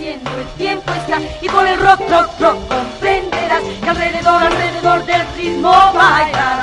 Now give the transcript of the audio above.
corriendo, el tiempo está, y por el rock, rock, rock comprenderás que alrededor, alrededor del ritmo bailar.